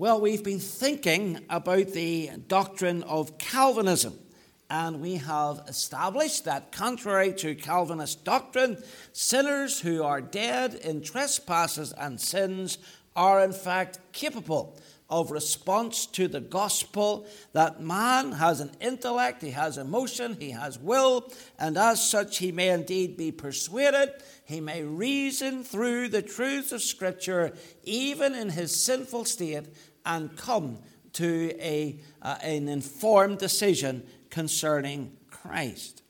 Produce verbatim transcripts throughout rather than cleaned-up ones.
Well, we've been thinking about the doctrine of Calvinism, and we have established that contrary to Calvinist doctrine, sinners who are dead in trespasses and sins are in fact capable of response to the gospel, that man has an intellect, he has emotion, he has will, and as such he may indeed be persuaded, he may reason through the truths of Scripture even in his sinful state and come to a, uh, an informed decision concerning Christ.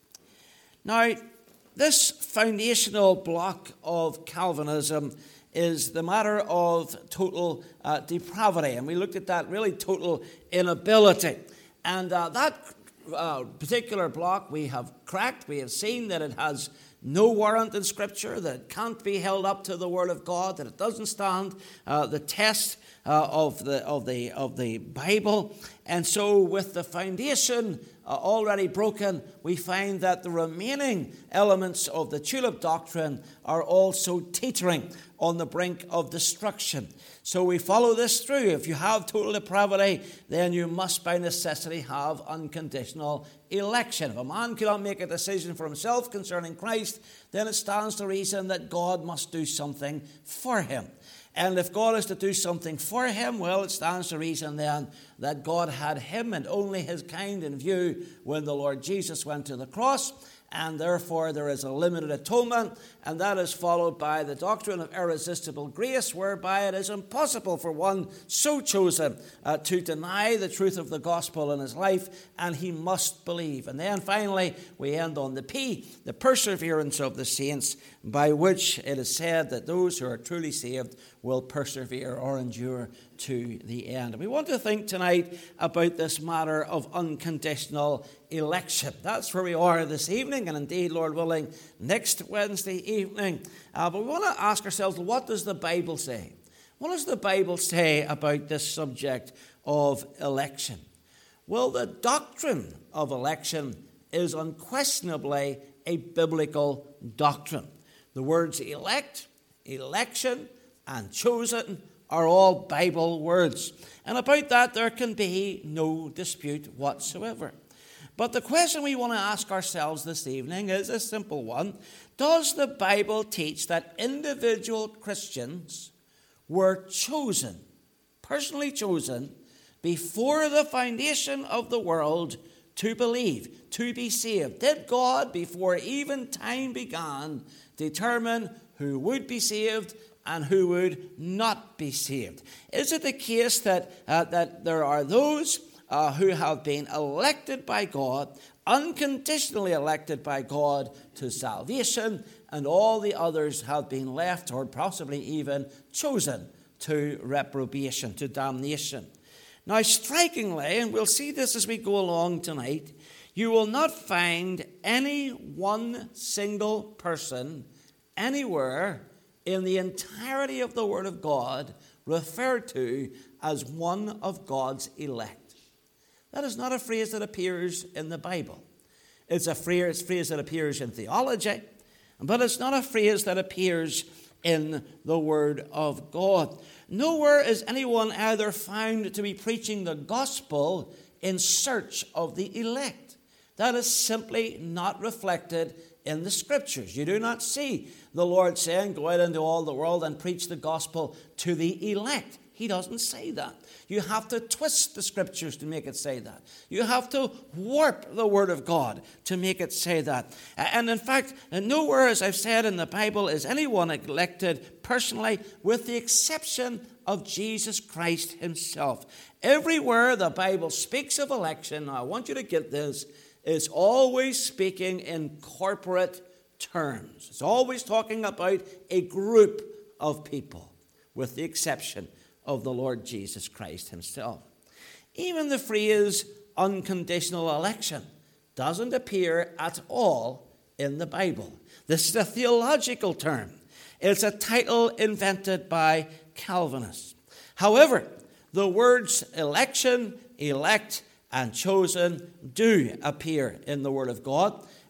Now, this foundational block of Calvinism is the matter of total uh, depravity. And we looked at that really total inability. And uh, that uh, particular block we have cracked. We have seen that it has no warrant in Scripture, that it can't be held up to the Word of God, that it doesn't stand uh, the test uh, of the of the of the Bible. And so, with the foundation uh, already broken, we find that the remaining elements of the tulip doctrine are also teetering on the brink of destruction. So we follow this through. If you have total depravity, then you must by necessity have unconditional election. If a man cannot make a decision for himself concerning Christ, then it stands to reason that God must do something for him. And if God is to do something for him, well, it stands to reason then that God had him and only his kind in view when the Lord Jesus went to the cross. And therefore there is a limited atonement, and that is followed by the doctrine of irresistible grace, whereby it is impossible for one so chosen uh, to deny the truth of the gospel in his life, and he must believe. And then finally we end on the P, the perseverance of the saints, by which it is said that those who are truly saved will persevere or endure to the end. And we want to think tonight about this matter of unconditional election. That's where we are this evening, and indeed, Lord willing, next Wednesday evening. Uh, but we want to ask ourselves, what does the Bible say? What does the Bible say about this subject of election? Well, the doctrine of election is unquestionably a biblical doctrine. The words elect, election, and chosen are all Bible words. And about that, there can be no dispute whatsoever. But the question we want to ask ourselves this evening is a simple one. Does the Bible teach that individual Christians were chosen, personally chosen, before the foundation of the world to believe, to be saved? Did God, before even time began, determine who would be saved and who would not be saved? Is it the case that, uh, that there are those uh, who have been elected by God, unconditionally elected by God to salvation, and all the others have been left or possibly even chosen to reprobation, to damnation? Now, strikingly, and we'll see this as we go along tonight, you will not find any one single person anywhere in the entirety of the Word of God referred to as one of God's elect. That is not a phrase that appears in the Bible. It's a phrase, phrase that appears in theology, but it's not a phrase that appears in the Word of God. Nowhere is anyone either found to be preaching the gospel in search of the elect. That is simply not reflected in the Scriptures. You do not see the Lord saying, go out into all the world and preach the gospel to the elect. He doesn't say that. You have to twist the Scriptures to make it say that. You have to warp the Word of God to make it say that. And in fact, nowhere, as I've said in the Bible, is anyone elected personally, with the exception of Jesus Christ himself. Everywhere the Bible speaks of election, now I want you to get this, it's always speaking in corporate terms. It's always talking about a group of people, with the exception of the Lord Jesus Christ himself. Even the phrase unconditional election doesn't appear at all in the Bible. This is a theological term. It's a title invented by Calvinists. However, the words election, elect, and chosen do appear in the Word of God.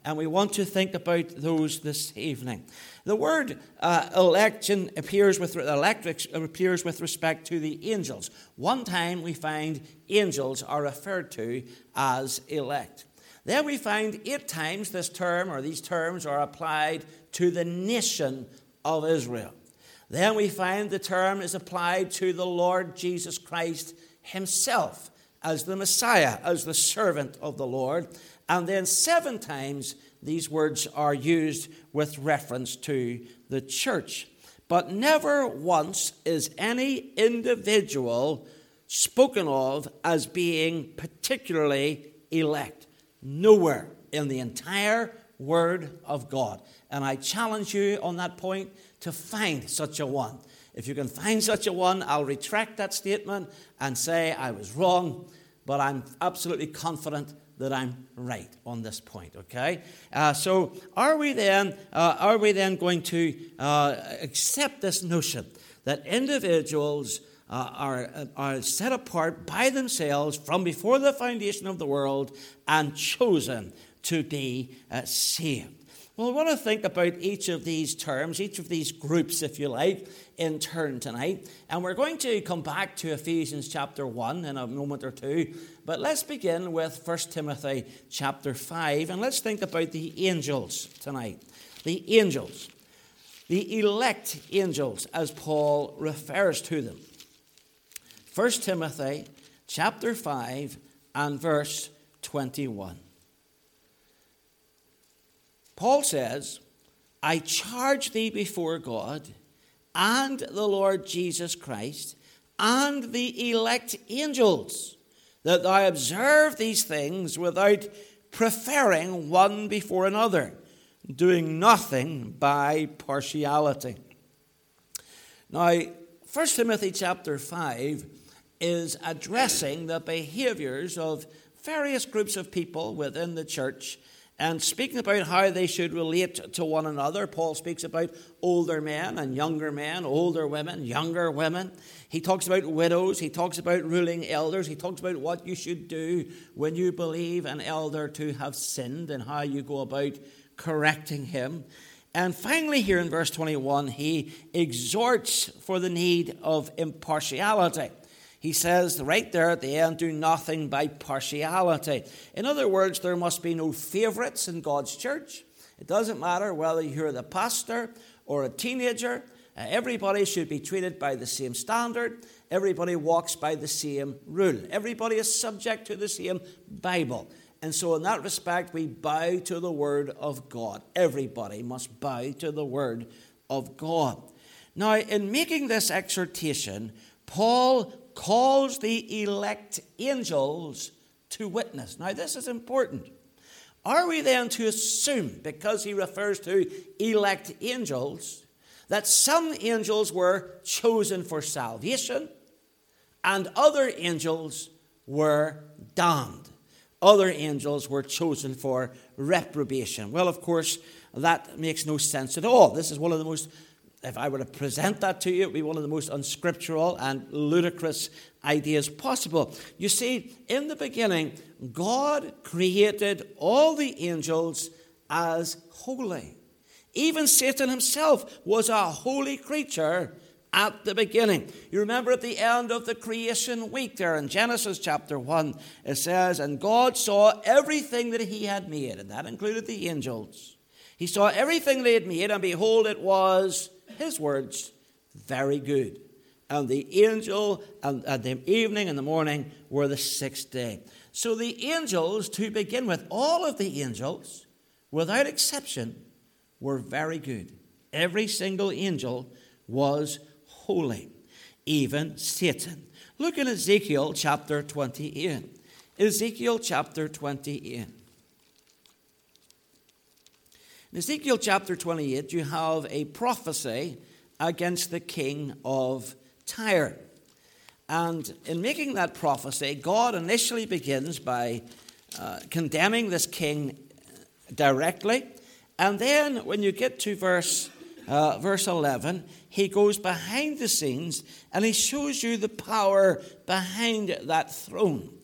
And we want to think about those this evening. The word uh, election appears with, elect appears with respect to the angels. One time we find angels are referred to as elect. Then we find eight times this term or these terms are applied to the nation of Israel. Then we find the term is applied to the Lord Jesus Christ himself as the Messiah, as the servant of the Lord. And then seven times these words are used with reference to the church. But never once is any individual spoken of as being particularly elect. Nowhere in the entire Word of God. And I challenge you on that point to find such a one. If you can find such a one, I'll retract that statement and say I was wrong, but I'm absolutely confident that I'm right on this point, okay? Uh, so are we then uh, are we then going to uh, accept this notion that individuals uh, are, are set apart by themselves from before the foundation of the world and chosen to be uh, saved? Well, I want to think about each of these terms, each of these groups, if you like, in turn tonight. And we're going to come back to Ephesians chapter one in a moment or two. But let's begin with First Timothy chapter five. And let's think about the angels tonight. The angels. The elect angels, as Paul refers to them. First Timothy chapter five and verse twenty-one. Paul says, I charge thee before God and the Lord Jesus Christ and the elect angels, that thou observe these things without preferring one before another, doing nothing by partiality. Now, First Timothy chapter five is addressing the behaviors of various groups of people within the church, and speaking about how they should relate to one another. Paul speaks about older men and younger men, older women, younger women. He talks about widows. He talks about ruling elders. He talks about what you should do when you believe an elder to have sinned and how you go about correcting him. And finally here in verse twenty-one, he exhorts for the need of impartiality. He says right there at the end, do nothing by partiality. In other words, there must be no favorites in God's church. It doesn't matter whether you're the pastor or a teenager. Uh, everybody should be treated by the same standard. Everybody walks by the same rule. Everybody is subject to the same Bible. And so in that respect, we bow to the Word of God. Everybody must bow to the Word of God. Now, in making this exhortation, Paul calls the elect angels to witness. Now, this is important. Are we then to assume, because he refers to elect angels, that some angels were chosen for salvation and other angels were damned? Other angels were chosen for reprobation. Well, of course, that makes no sense at all. This is one of the most, if I were to present that to you, it would be one of the most unscriptural and ludicrous ideas possible. You see, in the beginning, God created all the angels as holy. Even Satan himself was a holy creature at the beginning. You remember at the end of the creation week there in Genesis chapter one, it says, and God saw everything that he had made, and that included the angels. He saw everything they had made, and behold, it was, his words, very good. And the angel and, and the evening and the morning were the sixth day. So the angels, to begin with, all of the angels, without exception, were very good. Every single angel was holy, even Satan. Look in Ezekiel chapter twenty-eight. Ezekiel chapter twenty-eight. In Ezekiel chapter twenty-eight, you have a prophecy against the king of Tyre. And in making that prophecy, God initially begins by uh, condemning this king directly. And then when you get to verse, uh, verse eleven, he goes behind the scenes and he shows you the power behind that throne.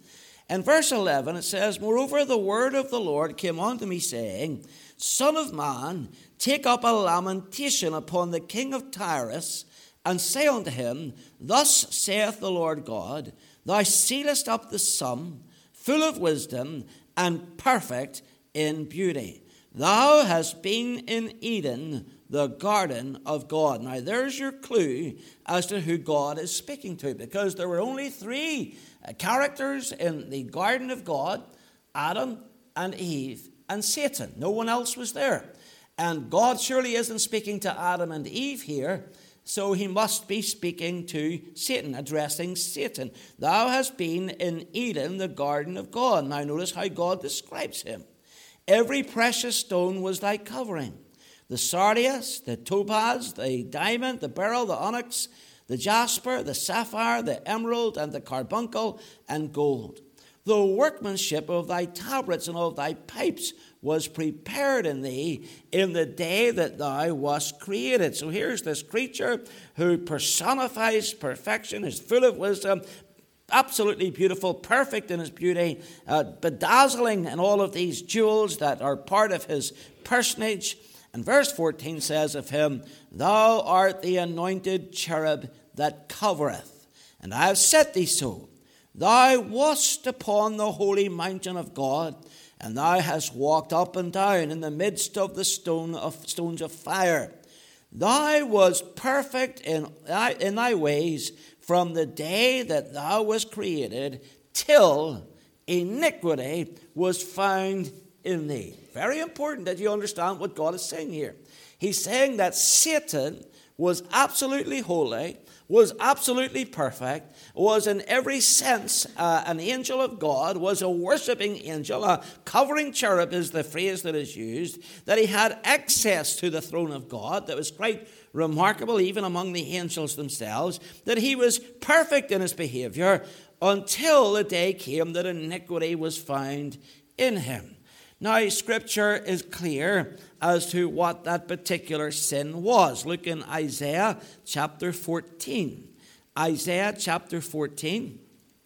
In verse eleven it says, Moreover, the word of the Lord came unto me, saying, Son of man, take up a lamentation upon the king of Tyrus, and say unto him, Thus saith the Lord God, Thou sealest up the sum, full of wisdom, and perfect in beauty. Thou hast been in Eden, the garden of God. Now there's your clue as to who God is speaking to, because there were only three characters in the garden of God: Adam and Eve and Satan. No one else was there. And God surely isn't speaking to Adam and Eve here, so he must be speaking to Satan, addressing Satan. Thou hast been in Eden, the garden of God. Now notice how God describes him. Every precious stone was thy covering. The sardius, the topaz, the diamond, the beryl, the onyx, the jasper, the sapphire, the emerald, and the carbuncle, and gold. The workmanship of thy tabrets and of thy pipes was prepared in thee in the day that thou wast created. So here's this creature who personifies perfection, is full of wisdom, absolutely beautiful, perfect in his beauty, uh, bedazzling in all of these jewels that are part of his personage. And verse fourteen says of him, Thou art the anointed cherub that covereth, and I have set thee so. Thou wast upon the holy mountain of God, and thou hast walked up and down in the midst of the stone of stones of fire. Thou was perfect in thy, in thy ways from the day that thou wast created till iniquity was found in thee. Very important that you understand what God is saying here. He's saying that Satan was absolutely holy, was absolutely perfect, was in every sense uh, an angel of God, was a worshipping angel. A covering cherub is the phrase that is used, that he had access to the throne of God. That was quite remarkable, even among the angels themselves, that he was perfect in his behavior until the day came that iniquity was found in him. Now, Scripture is clear as to what that particular sin was. Look in Isaiah chapter fourteen. Isaiah chapter fourteen.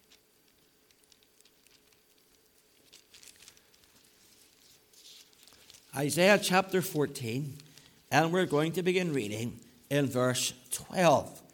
Isaiah chapter fourteen, and we're going to begin reading in verse twelve.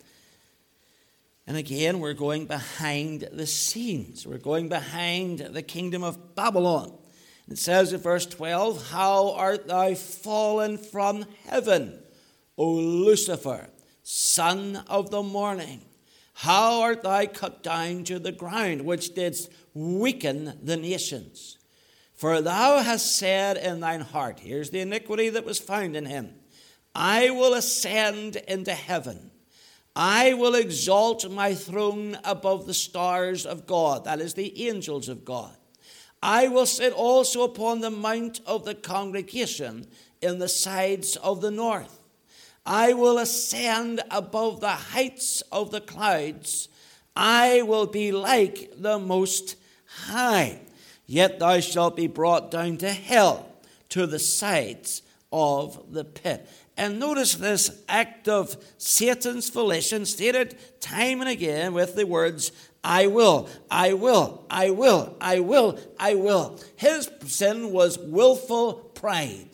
And again, we're going behind the scenes. We're going behind the kingdom of Babylon. It says in verse twelve, How art thou fallen from heaven, O Lucifer, son of the morning? How art thou cut down to the ground, which didst weaken the nations? For thou hast said in thine heart, here's the iniquity that was found in him, I will ascend into heaven. I will exalt my throne above the stars of God. That is the angels of God. I will sit also upon the mount of the congregation in the sides of the north. I will ascend above the heights of the clouds. I will be like the Most High. Yet thou shalt be brought down to hell, to the sides of the pit. And notice this act of Satan's volition stated time and again with the words, I will, I will, I will, I will, I will. His sin was willful pride.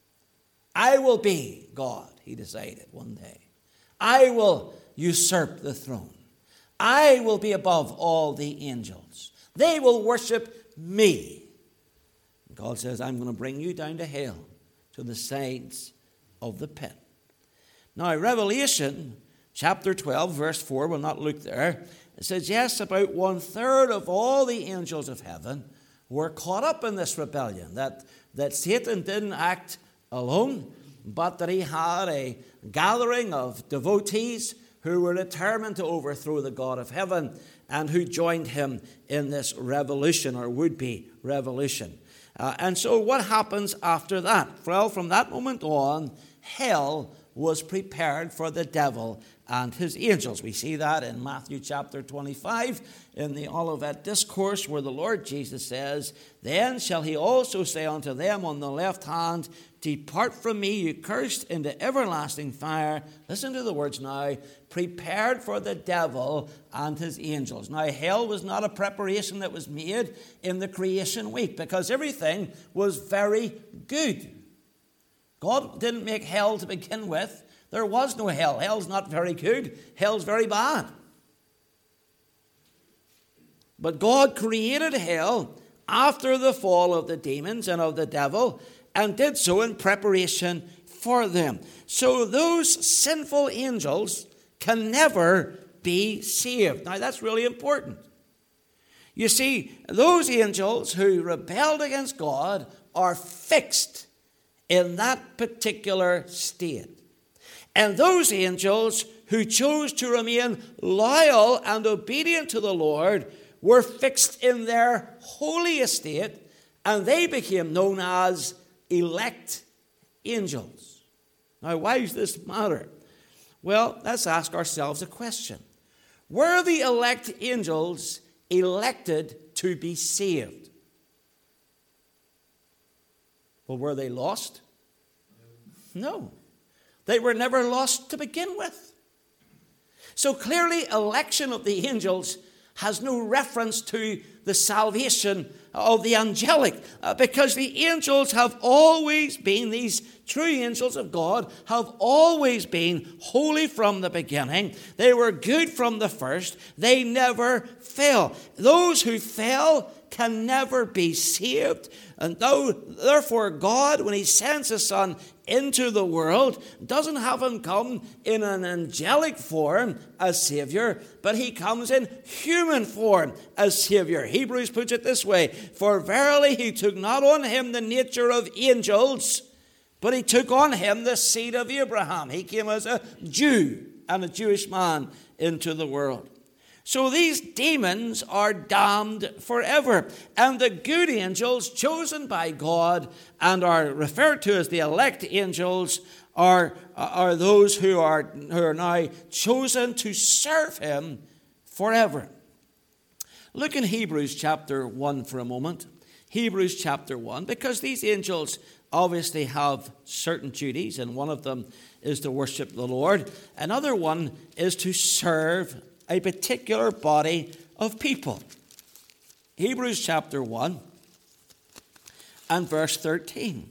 I will be God, he decided one day. I will usurp the throne. I will be above all the angels. They will worship me. God says, I'm going to bring you down to hell, to the sides of the pit. Now, Revelation chapter twelve, verse four, we'll not look there. It says, yes, about one third of all the angels of heaven were caught up in this rebellion, that, that Satan didn't act alone, but that he had a gathering of devotees who were determined to overthrow the God of heaven and who joined him in this revolution, or would-be revolution. Uh, and so what happens after that? Well, from that moment on, hell was prepared for the devil and his angels. We see that in Matthew chapter twenty-five, in the Olivet Discourse, where the Lord Jesus says, "Then shall he also say unto them on the left hand, Depart from me, you cursed, into everlasting fire." Listen to the words now. "Prepared for the devil and his angels." Now, hell was not a preparation that was made in the creation week, because everything was very good. God didn't make hell to begin with. There was no hell. Hell's not very good. Hell's very bad. But God created hell after the fall of the demons and of the devil, and did so in preparation for them. So those sinful angels can never be saved. Now, that's really important. You see, those angels who rebelled against God are fixed in that particular state. And those angels who chose to remain loyal and obedient to the Lord were fixed in their holy estate, and they became known as elect angels. Now, why does this matter? Well, let's ask ourselves a question. Were the elect angels elected to be saved? Well, were they lost? No. They were never lost to begin with. So clearly, election of the angels has no reference to the salvation of the angelic, uh, because the angels have always been, these true angels of God, have always been holy from the beginning. They were good from the first. They never fell. Those who fell can never be saved. And though, therefore, God, when he sends his Son into the world, doesn't have him come in an angelic form as Savior, but he comes in human form as Savior. Hebrews puts it this way: "For verily he took not on him the nature of angels, but he took on him the seed of Abraham." He came as a Jew and a Jewish man into the world. So these demons are damned forever. And the good angels chosen by God and are referred to as the elect angels are, are those who are, who are now chosen to serve him forever. Look in Hebrews chapter one for a moment. Hebrews chapter one, because these angels obviously have certain duties, and one of them is to worship the Lord. Another one is to serve a particular body of people. Hebrews chapter one and verse thirteen.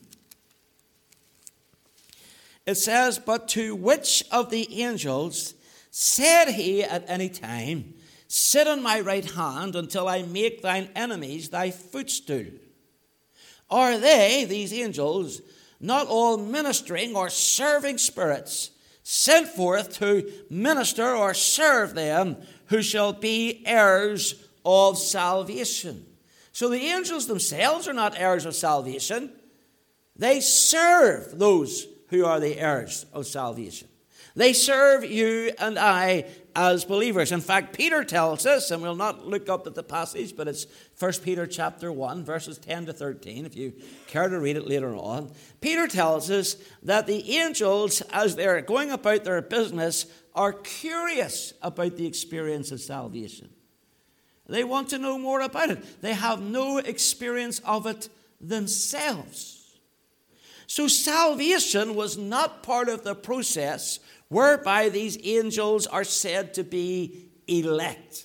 It says, "But to which of the angels said he at any time, Sit on my right hand until I make thine enemies thy footstool? Are they," these angels, "not all ministering or serving spirits, sent forth to minister or serve them who shall be heirs of salvation?" So the angels themselves are not heirs of salvation. They serve those who are the heirs of salvation. They serve you and I as believers. In fact, Peter tells us, and we'll not look up at the passage, but it's First Peter chapter one, verses ten to thirteen, if you care to read it later on. Peter tells us that the angels, as they're going about their business, are curious about the experience of salvation. They want to know more about it. They have no experience of it themselves. So salvation was not part of the process whereby these angels are said to be elect.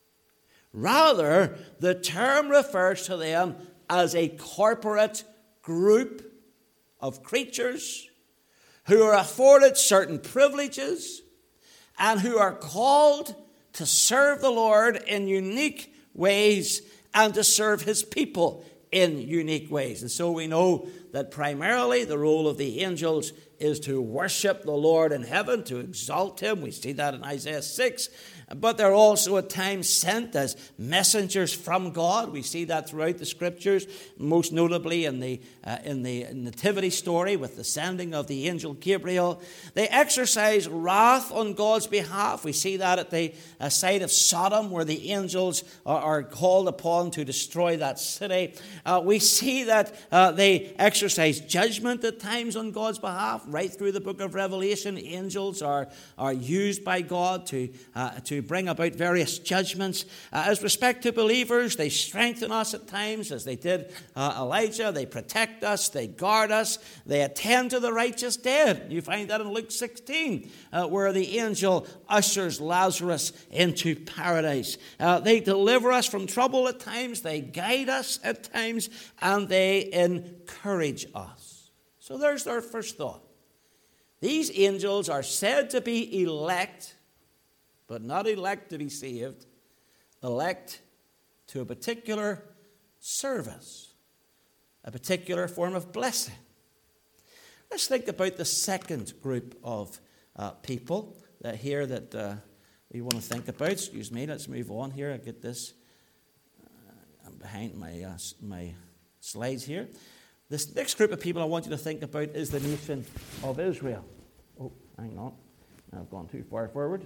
Rather, the term refers to them as a corporate group of creatures who are afforded certain privileges and who are called to serve the Lord in unique ways and to serve his people in unique ways. And so we know that primarily the role of the angels is to worship the Lord in heaven, to exalt him. We see that in Isaiah six. But they're also at times sent as messengers from God. We see that throughout the scriptures, most notably in the uh, in the nativity story with the sending of the angel Gabriel. They exercise wrath on God's behalf. We see that at the uh, site of Sodom, where the angels are, are called upon to destroy that city. Uh, we see that uh, they exercise judgment at times on God's behalf. right through the book of Revelation, angels are, are used by God to, uh, to bring about various judgments. Uh, as respect to believers, they strengthen us at times, as they did uh, Elijah. They protect us, they guard us, they attend to the righteous dead. You find that in Luke sixteen, uh, where the angel ushers Lazarus into paradise. Uh, they deliver us from trouble at times, they guide us at times, and they encourage us. So there's our first thought. These angels are said to be elect, but not elect to be saved, elect to a particular service, a particular form of blessing. Let's think about the second group of uh, people that here that uh, we want to think about. Excuse me, let's move on here. I get this. Uh, I'm behind my uh, my slides here. This next group of people I want you to think about is the nation of Israel. Oh, hang on. I've gone too far forward.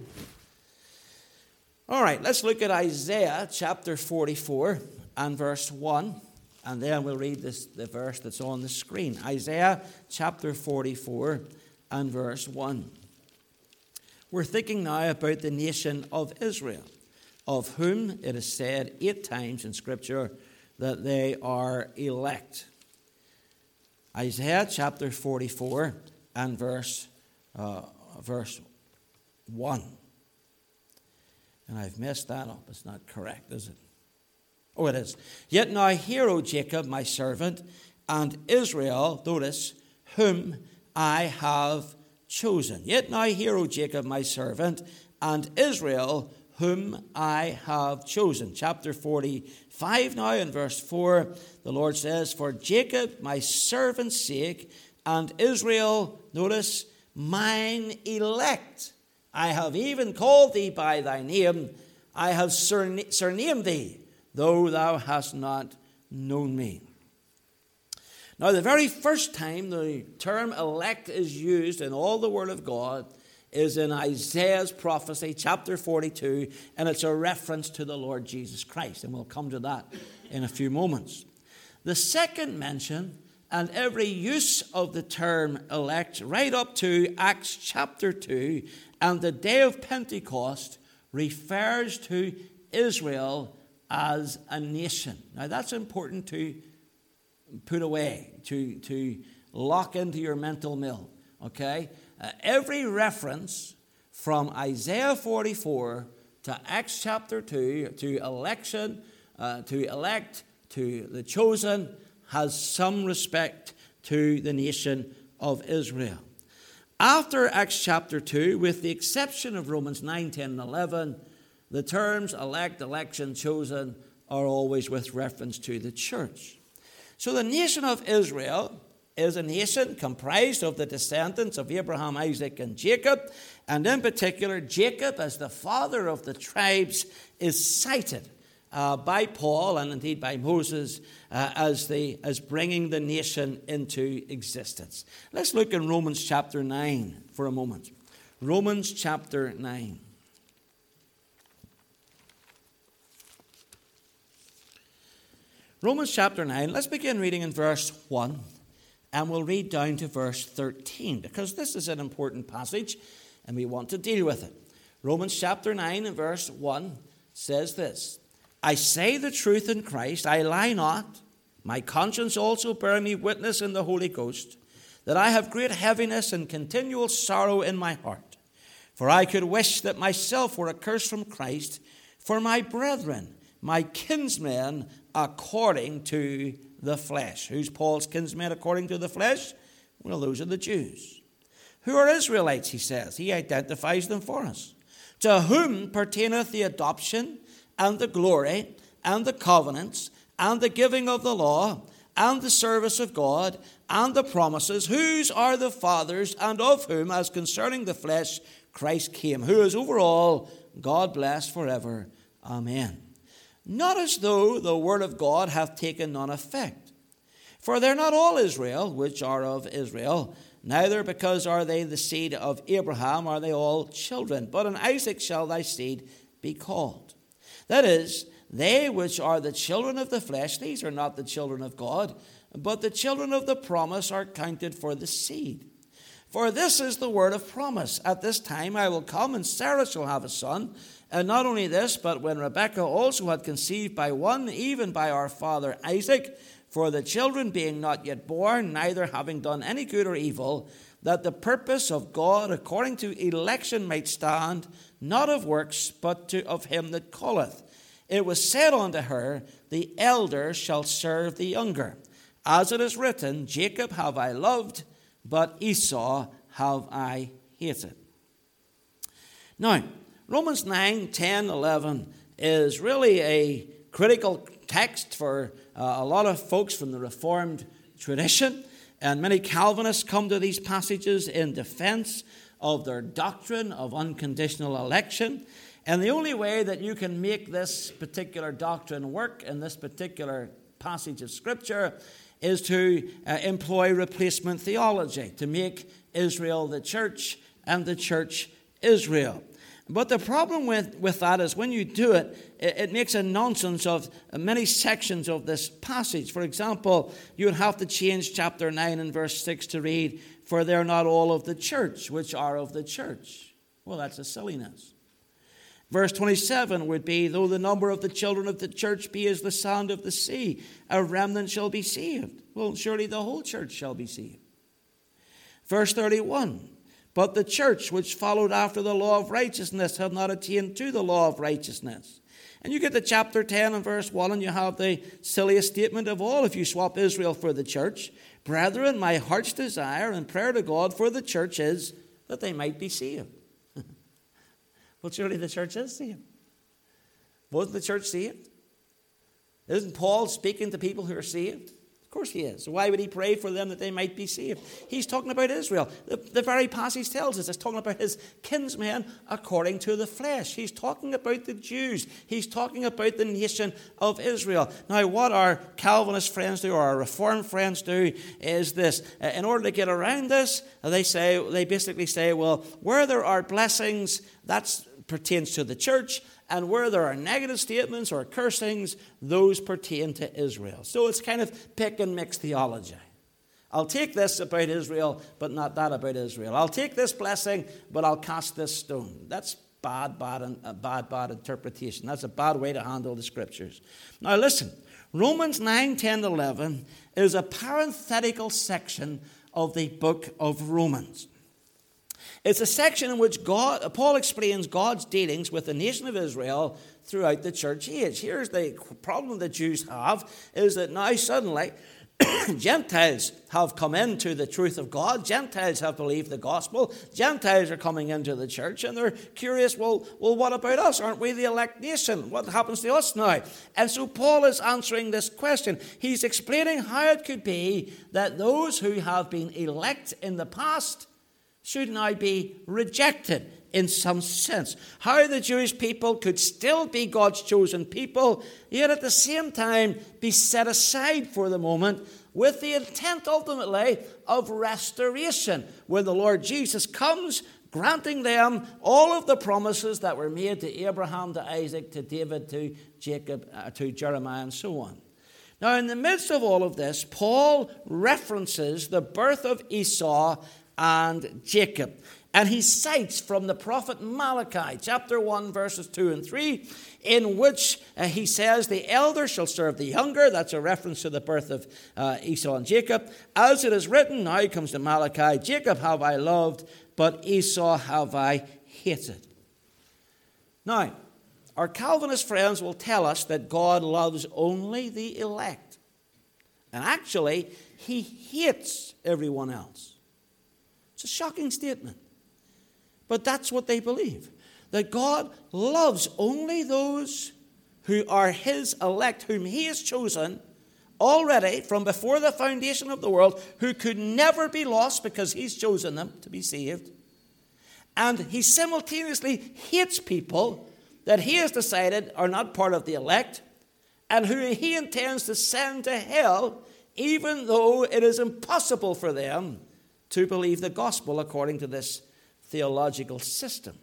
All right, let's look at Isaiah chapter forty-four and verse one. And then we'll read this, the verse that's on the screen. Isaiah chapter forty-four and verse one. We're thinking now about the nation of Israel, of whom it is said eight times in Scripture that they are elect. Isaiah chapter forty-four and verse, uh, verse one. And I've messed that up. It's not correct, is it? Oh, it is. Yet now hear, O Jacob, my servant, and Israel, notice, whom I have chosen. Yet now hear, O Jacob, my servant, and Israel, whom I have chosen. Chapter forty-five now in verse four, the Lord says, for Jacob, my servant's sake, and Israel, notice, mine elect, I have even called thee by thy name, I have surnamed thee, though thou hast not known me. Now, the very first time the term elect is used in all the Word of God is in Isaiah's prophecy, chapter forty-two, and it's a reference to the Lord Jesus Christ, and we'll come to that in a few moments. The second mention and every use of the term elect right up to Acts chapter two and the day of Pentecost refers to Israel as a nation. Now that's important to put away, to, to lock into your mental mill, okay? Uh, every reference from Isaiah forty-four to Acts chapter two, to election, uh, to elect, to the chosen, has some respect to the nation of Israel. After Acts chapter two, with the exception of Romans nine, ten, and eleven, the terms elect, election, chosen are always with reference to the church. So the nation of Israel is a nation comprised of the descendants of Abraham, Isaac, and Jacob. And in particular, Jacob, as the father of the tribes, is cited uh, by Paul and indeed by Moses uh, as, the, as bringing the nation into existence. Let's look in Romans chapter nine for a moment. Romans chapter nine. Romans chapter nine, let's begin reading in verse one, and we'll read down to verse thirteen, because this is an important passage, and we want to deal with it. Romans chapter nine and verse one says this, I say the truth in Christ, I lie not, my conscience also bear me witness in the Holy Ghost, that I have great heaviness and continual sorrow in my heart. For I could wish that myself were accursed from Christ for my brethren, my kinsmen, according to the flesh. Who's Paul's kinsmen according to the flesh? Well, those are the Jews. Who are Israelites, he says. He identifies them for us. To whom pertaineth the adoption and the glory and the covenants and the giving of the law and the service of God and the promises, whose are the fathers, and of whom, as concerning the flesh, Christ came, who is over all, God bless forever. Amen. Not as though the word of God hath taken none effect. For they're not all Israel, which are of Israel, neither because are they the seed of Abraham are they all children. But in Isaac shall thy seed be called. That is, they which are the children of the flesh, these are not the children of God, but the children of the promise are counted for the seed. For this is the word of promise. At this time I will come, and Sarah shall have a son. And not only this, but when Rebekah also had conceived by one, even by our father Isaac, for the children being not yet born, neither having done any good or evil, that the purpose of God according to election might stand, not of works, but to, of him that calleth. It was said unto her, the elder shall serve the younger. As it is written, Jacob have I loved, but Esau have I hated. Now, Romans nine, ten, eleven is really a critical text for uh, a lot of folks from the Reformed tradition. And many Calvinists come to these passages in defense of their doctrine of unconditional election. And the only way that you can make this particular doctrine work in this particular passage of Scripture is to uh, employ replacement theology, to make Israel the church and the church Israel. But the problem with, with that is when you do it, it, it makes a nonsense of many sections of this passage. For example, you would have to change chapter nine and verse six to read, for they're not all of the church, which are of the church. Well, that's a silliness. Verse twenty-seven would be, though the number of the children of the church be as the sand of the sea, a remnant shall be saved. Well, surely the whole church shall be saved. Verse thirty-one, but the church which followed after the law of righteousness have not attained to the law of righteousness. And you get to chapter ten and verse one, and you have the silliest statement of all if you swap Israel for the church. Brethren, my heart's desire and prayer to God for the church is that they might be saved. Well, surely the church is saved. Wasn't the church saved? Isn't Paul speaking to people who are saved? Of course he is. So why would he pray for them that they might be saved? He's talking about Israel. The, the very passage tells us it's talking about his kinsmen according to the flesh. He's talking about the Jews. He's talking about the nation of Israel. Now, what our Calvinist friends do, or our Reformed friends do, is this. In order to get around this, they say they basically say, well, where there are blessings, that's pertains to the church, and where there are negative statements or cursings, those pertain to Israel. So it's kind of pick and mix theology. I'll take this about Israel, but not that about Israel. I'll take this blessing, but I'll cast this stone. That's bad, bad, and uh, bad, bad interpretation. That's a bad way to handle the Scriptures. Now listen, Romans nine, ten, eleven is a parenthetical section of the book of Romans. It's a section in which God, Paul explains God's dealings with the nation of Israel throughout the church age. Here's the problem the Jews have, is that now suddenly Gentiles have come into the truth of God. Gentiles have believed the gospel. Gentiles are coming into the church, and they're curious, well, well, what about us? Aren't we the elect nation? What happens to us now? And so Paul is answering this question. He's explaining how it could be that those who have been elect in the past should now be rejected in some sense. How the Jewish people could still be God's chosen people, yet at the same time be set aside for the moment with the intent ultimately of restoration, where the Lord Jesus comes, granting them all of the promises that were made to Abraham, to Isaac, to David, to Jacob, uh, to Jeremiah, and so on. Now, in the midst of all of this, Paul references the birth of Esau and Jacob. And he cites from the prophet Malachi, chapter one, verses two and three, in which uh, he says, the elder shall serve the younger. That's a reference to the birth of uh, Esau and Jacob. As it is written, now comes to Malachi, Jacob have I loved, but Esau have I hated. Now, our Calvinist friends will tell us that God loves only the elect. And actually, he hates everyone else. It's a shocking statement. But that's what they believe. That God loves only those who are his elect, whom he has chosen already from before the foundation of the world, who could never be lost because he's chosen them to be saved. And he simultaneously hates people that he has decided are not part of the elect, and who he intends to send to hell, even though it is impossible for them to believe the gospel according to this theological system.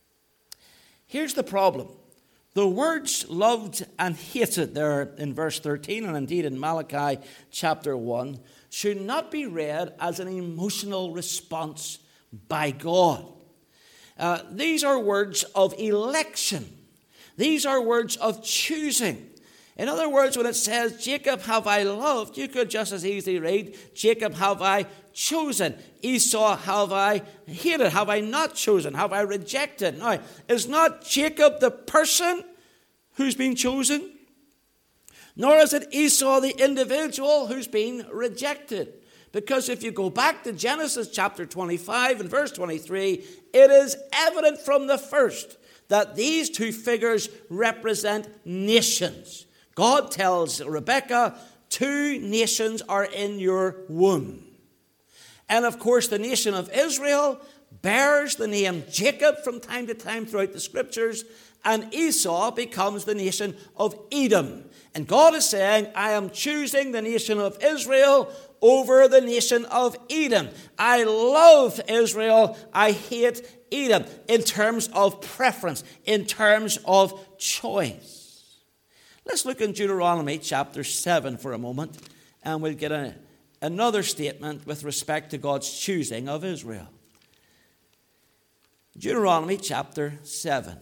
Here's the problem. The words loved and hated there in verse thirteen, and indeed in Malachi chapter one, should not be read as an emotional response by God. Uh, these are words of election. These are words of choosing. In other words, when it says, Jacob have I loved, you could just as easily read, Jacob have I chosen. Esau have I hated. Have I not chosen? Have I rejected? Now, is not Jacob the person who's been chosen? Nor is it Esau the individual who's been rejected. Because if you go back to Genesis chapter twenty-five and verse twenty-three, it is evident from the first that these two figures represent nations. God tells Rebekah, two nations are in your womb. And of course, the nation of Israel bears the name Jacob from time to time throughout the scriptures, and Esau becomes the nation of Edom. And God is saying, I am choosing the nation of Israel over the nation of Edom. I love Israel. I hate Edom in terms of preference, in terms of choice. Let's look in Deuteronomy chapter seven for a moment, and we'll get a, another statement with respect to God's choosing of Israel. Deuteronomy chapter seven.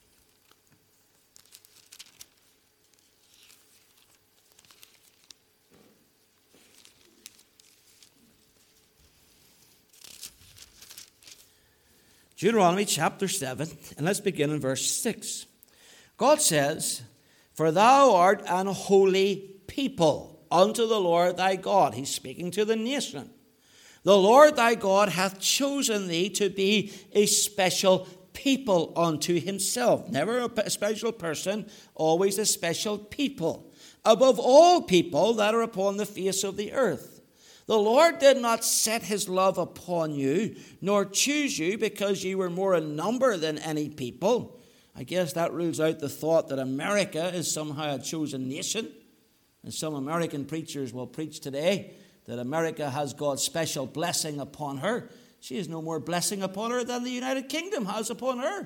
Deuteronomy chapter seven, and let's begin in verse six. God says, For thou art an holy people unto the Lord thy God. He's speaking to the nation. The Lord thy God hath chosen thee to be a special people unto himself. Never a special person, always a special people. Above all people that are upon the face of the earth. The Lord did not set his love upon you, nor choose you because ye were more in number than any people. I guess that rules out the thought that America is somehow a chosen nation. And some American preachers will preach today that America has God's special blessing upon her. She has no more blessing upon her than the United Kingdom has upon her.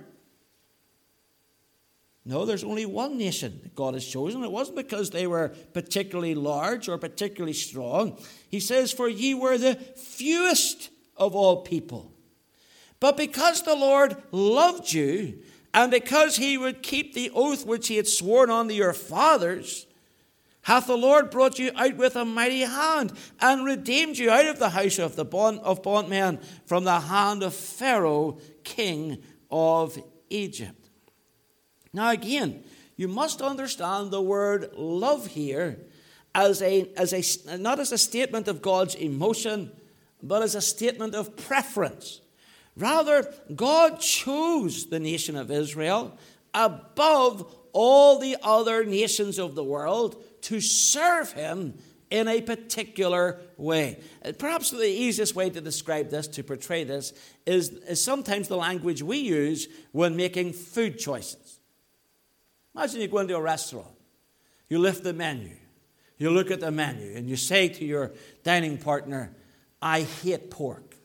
No, there's only one nation that God has chosen. It wasn't because they were particularly large or particularly strong. He says, For ye were the fewest of all people. But because the Lord loved you, and because he would keep the oath which he had sworn unto your fathers, hath the Lord brought you out with a mighty hand, and redeemed you out of the house of the bond of bondmen, from the hand of Pharaoh, king of Egypt. Now again, you must understand the word love here as a, as a, not as a statement of God's emotion, but as a statement of preference. Rather, God chose the nation of Israel above all the other nations of the world to serve him in a particular way. Perhaps the easiest way to describe this, to portray this, is, is sometimes the language we use when making food choices. Imagine you go into a restaurant, you lift the menu, you look at the menu, and you say to your dining partner, I hate pork.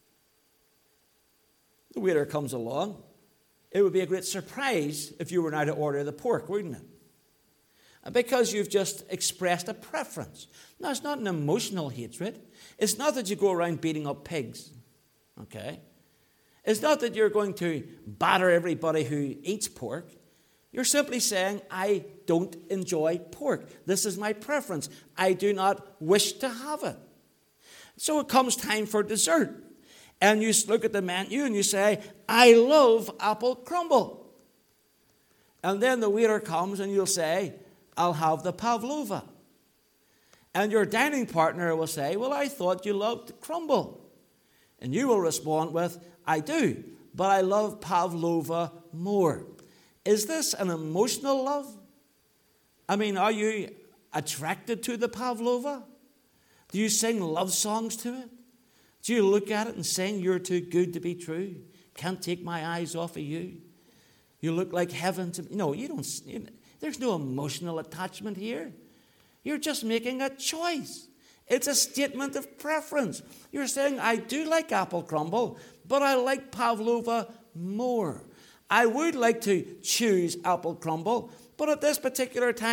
The waiter comes along. It would be a great surprise if you were now to order the pork, wouldn't it? Because you've just expressed a preference. Now, it's not an emotional hatred. It's not that you go around beating up pigs, okay? It's not that you're going to batter everybody who eats pork. You're simply saying, I don't enjoy pork. This is my preference. I do not wish to have it. So it comes time for dessert. And you look at the menu and you say, I love apple crumble. And then the waiter comes and you'll say, I'll have the pavlova. And your dining partner will say, well, I thought you loved crumble. And you will respond with, I do, but I love pavlova more. Is this an emotional love? I mean, are you attracted to the pavlova? Do you sing love songs to it? Do you look at it and sing, you're too good to be true? Can't take my eyes off of you. You look like heaven to me. No, you don't. You, there's no emotional attachment here. You're just making a choice. It's a statement of preference. You're saying, I do like apple crumble, but I like pavlova more. I would like to choose apple crumble, but at this particular time,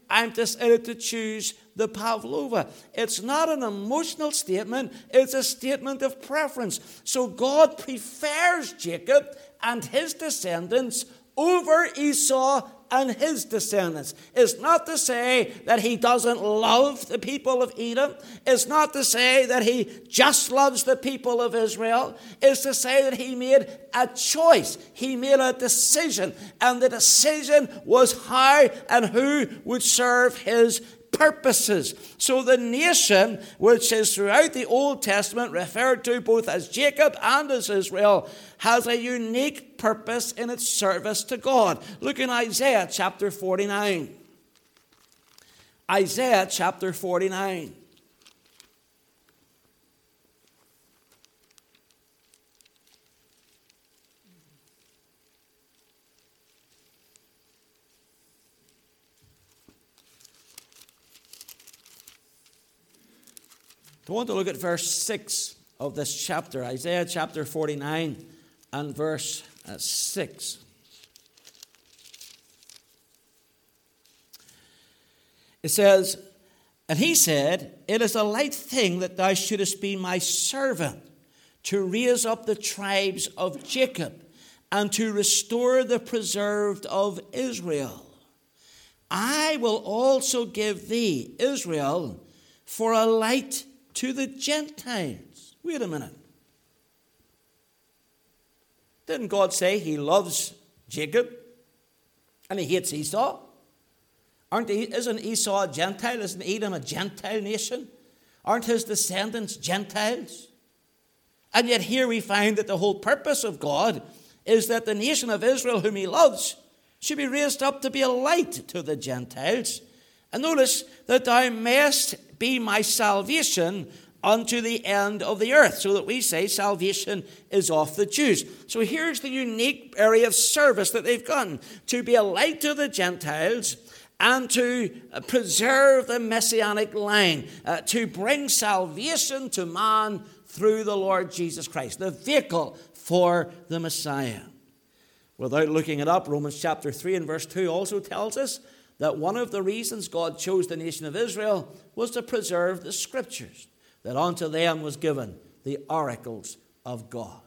I'm decided to choose the pavlova. It's not an emotional statement, it's a statement of preference. So God prefers Jacob and his descendants over Esau and his descendants. It's not to say that he doesn't love the people of Edom. It's not to say that he just loves the people of Israel. It's to say that he made a choice. He made a decision. And the decision was how and who would serve his purposes. So the nation, which is throughout the Old Testament referred to both as Jacob and as Israel, has a unique purpose in its service to God. Look in Isaiah chapter forty-nine. Isaiah chapter forty-nine. I want to look at verse six of this chapter, Isaiah chapter forty-nine and verse uh, six. It says, "And he said, It is a light thing that thou shouldest be my servant, to raise up the tribes of Jacob, and to restore the preserved of Israel. I will also give thee, Israel, for a light to the Gentiles." Wait a minute. Didn't God say he loves Jacob and he hates Esau? Aren't he, isn't Esau a Gentile? Isn't Edom a Gentile nation? Aren't his descendants Gentiles? And yet here we find that the whole purpose of God is that the nation of Israel, whom he loves, should be raised up to be a light to the Gentiles. And notice that thou mayest be my salvation unto the end of the earth. So that we say salvation is of the Jews. So here's the unique area of service that they've gotten. To be a light to the Gentiles and to preserve the messianic line. Uh, to bring salvation to man through the Lord Jesus Christ. The vehicle for the Messiah. Without looking it up, Romans chapter three and verse two also tells us that one of the reasons God chose the nation of Israel was to preserve the Scriptures, that unto them was given the oracles of God.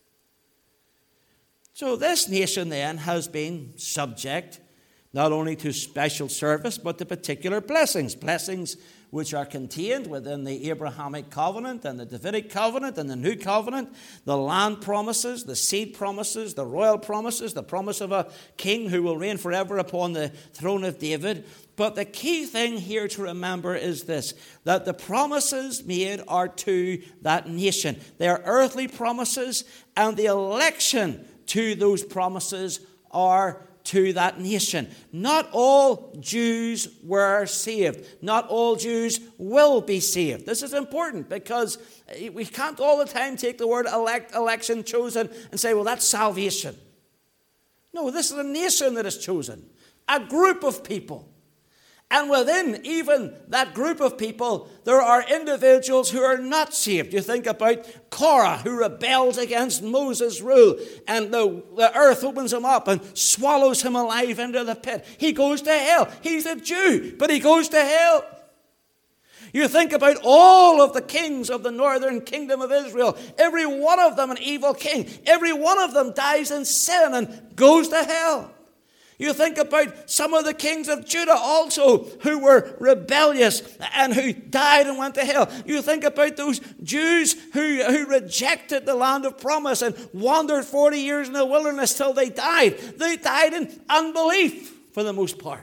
So this nation then has been subject not only to special service, but to particular blessings, blessings which are contained within the Abrahamic covenant and the Davidic covenant and the New Covenant, the land promises, the seed promises, the royal promises, the promise of a king who will reign forever upon the throne of David. But the key thing here to remember is this, that the promises made are to that nation. They are earthly promises, and the election to those promises are to that nation. Not all Jews were saved. Not all Jews will be saved. This is important because we can't all the time take the word elect, election, chosen, and say, well, that's salvation. No, this is a nation that is chosen. A group of people. And within even that group of people, there are individuals who are not saved. You think about Korah, who rebels against Moses' rule, and the, the earth opens him up and swallows him alive into the pit. He goes to hell. He's a Jew, but he goes to hell. You think about all of the kings of the northern kingdom of Israel. Every one of them an evil king. Every one of them dies in sin and goes to hell. You think about some of the kings of Judah also who were rebellious and who died and went to hell. You think about those Jews who, who rejected the land of promise and wandered forty years in the wilderness till they died. They died in unbelief for the most part.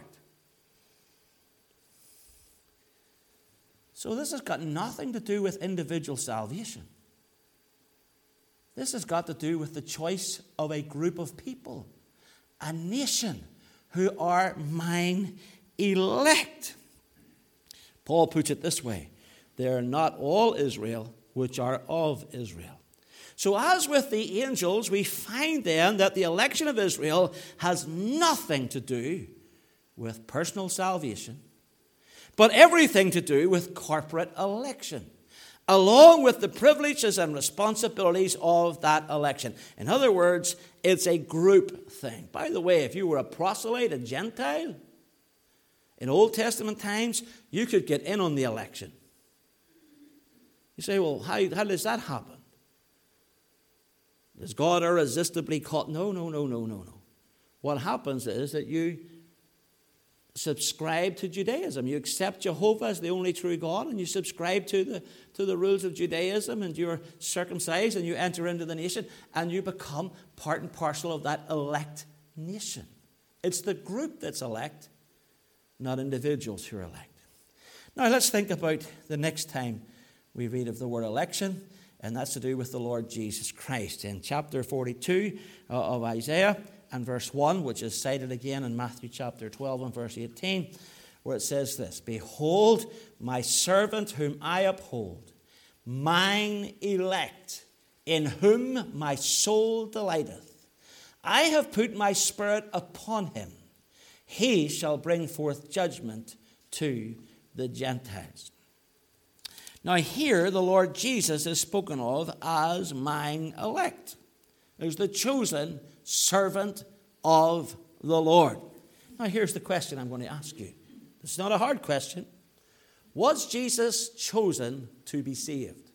So this has got nothing to do with individual salvation. This has got to do with the choice of a group of people. A nation who are mine elect. Paul puts it this way, they are not all Israel which are of Israel. So as with the angels, we find then that the election of Israel has nothing to do with personal salvation, but everything to do with corporate election, along with the privileges and responsibilities of that election. In other words, it's a group thing. By the way, if you were a proselyte, a Gentile, In Old Testament times, you could get in on the election. You say, well, how, how does that happen? Does God irresistibly call? No, no, no, no, no, no. What happens is that you subscribe to Judaism. You accept Jehovah as the only true God, and you subscribe to the, to the rules of Judaism, and you're circumcised, and you enter into the nation, and you become part and parcel of that elect nation. It's the group that's elect, not individuals who are elect. Now let's think about the next time we read of the word election, and that's to do with the Lord Jesus Christ. In chapter forty-two of Isaiah and verse one, which is cited again in Matthew chapter twelve and verse eighteen, where it says this, "Behold, my servant whom I uphold, mine elect, in whom my soul delighteth. I have put my spirit upon him. He shall bring forth judgment to the Gentiles." Now here the Lord Jesus is spoken of as mine elect, as the chosen servant of the Lord. Now here's the question I'm going to ask you. It's not a hard question. Was Jesus chosen to be saved?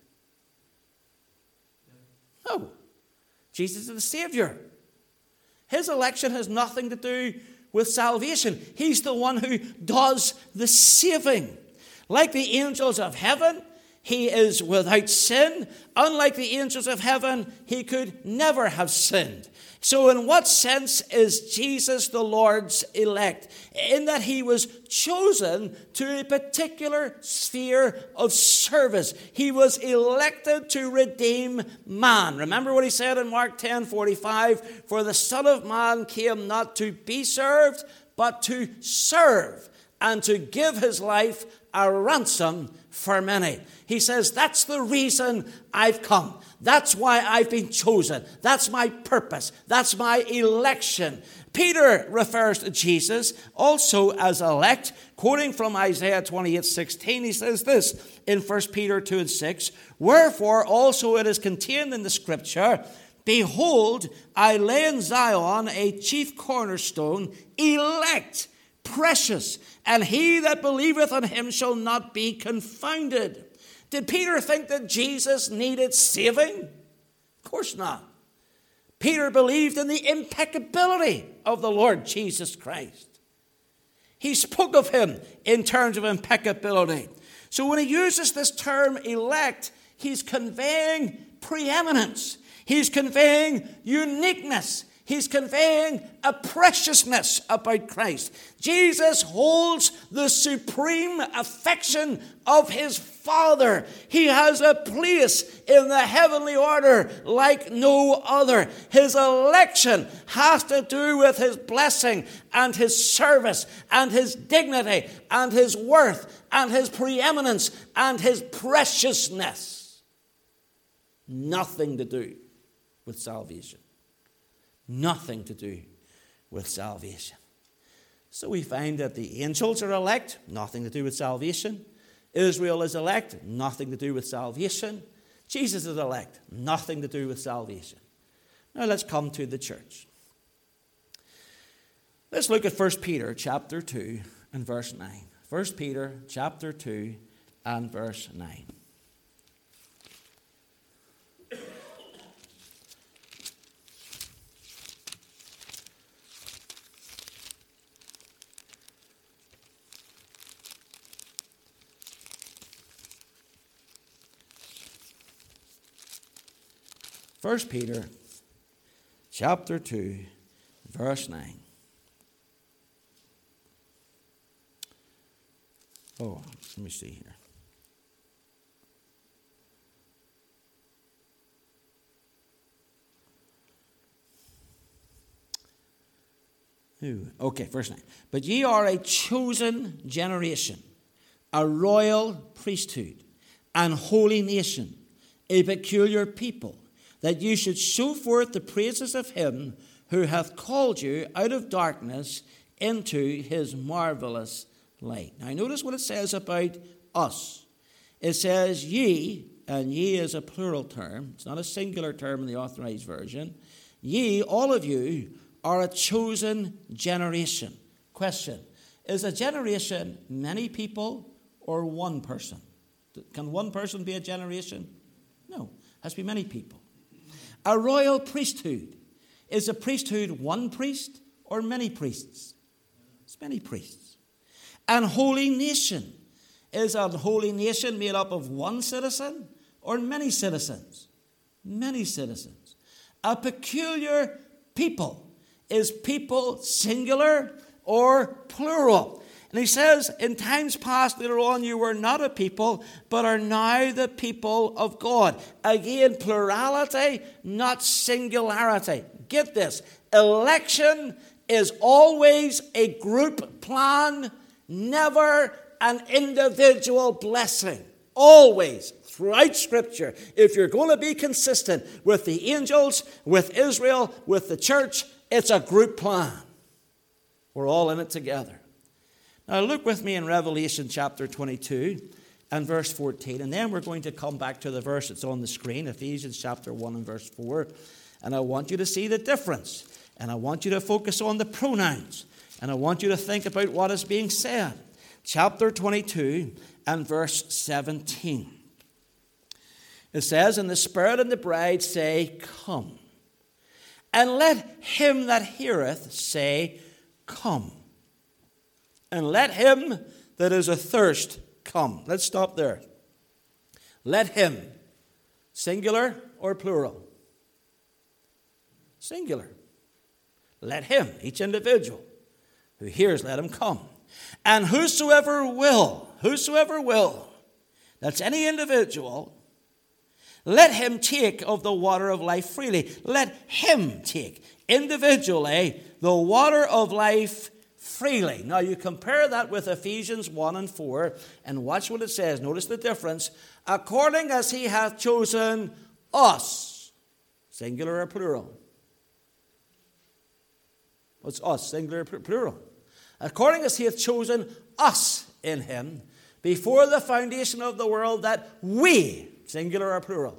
No. Jesus is the Savior. His election has nothing to do with salvation. He's the one who does the saving. Like the angels of heaven, he is without sin. Unlike the angels of heaven, he could never have sinned. So in what sense is Jesus the Lord's elect? In that he was chosen to a particular sphere of service. He was elected to redeem man. Remember what he said in Mark ten forty-five, "For the Son of Man came not to be served, but to serve, and to give his life a ransom for many." He says, that's the reason I've come. That's why I've been chosen. That's my purpose. That's my election. Peter refers to Jesus also as elect. Quoting from Isaiah twenty-eight sixteen, he says this in First Peter two and six, "Wherefore also it is contained in the scripture, Behold, I lay in Zion a chief cornerstone, elect, precious, and he that believeth on him shall not be confounded." Did Peter think that Jesus needed saving? Of course not. Peter believed in the impeccability of the Lord Jesus Christ. He spoke of him in terms of impeccability. So when he uses this term elect, he's conveying preeminence. He's conveying uniqueness. He's conveying a preciousness about Christ. Jesus holds the supreme affection of his Father. He has a place in the heavenly order like no other. His election has to do with his blessing and his service and his dignity and his worth and his preeminence and his preciousness. Nothing to do with salvation. Nothing to do with salvation. So we find that the angels are elect, nothing to do with salvation. Israel is elect, nothing to do with salvation. Jesus is elect, nothing to do with salvation. Now let's come to the church. Let's look at First Peter chapter two and verse nine. First Peter chapter two and verse nine. First Peter chapter two, verse nine. Oh, let me see here. Ooh, okay, verse nine. "But ye are a chosen generation, a royal priesthood, an holy nation, a peculiar people, that you should show forth the praises of him who hath called you out of darkness into his marvelous light." Now notice what it says about us. It says ye, and ye is a plural term. It's not a singular term in the Authorized Version. Ye, all of you, are a chosen generation. Question: Is a generation many people or one person? Can one person be a generation? No, it has to be many people. A royal priesthood. Is a priesthood one priest or many priests? It's many priests. And holy nation. Is a holy nation made up of one citizen or many citizens? Many citizens. A peculiar people. Is people singular or plural? And he says, in times past, later on, you were not a people, but are now the people of God. Again, plurality, not singularity. Get this. Election is always a group plan, never an individual blessing. Always, throughout Scripture, if you're going to be consistent with the angels, with Israel, with the church, it's a group plan. We're all in it together. Now look with me in Revelation chapter twenty-two and verse fourteen. And then we're going to come back to the verse that's on the screen, Ephesians chapter one and verse four. And I want you to see the difference. And I want you to focus on the pronouns. And I want you to think about what is being said. Chapter twenty-two and verse seventeen. It says, and the Spirit and the bride say, come. And let him that heareth say, come. And let him that is athirst come. Let's stop there. Let him. Singular or plural? Singular. Let him, each individual who hears, let him come. And whosoever will, whosoever will, that's any individual, let him take of the water of life freely. Let him take individually the water of life freely. Now you compare that with Ephesians one and four and watch what it says. Notice the difference. According as he hath chosen us. Singular or plural? What's us? Singular or plural? According as he hath chosen us in him before the foundation of the world, that we, singular or plural?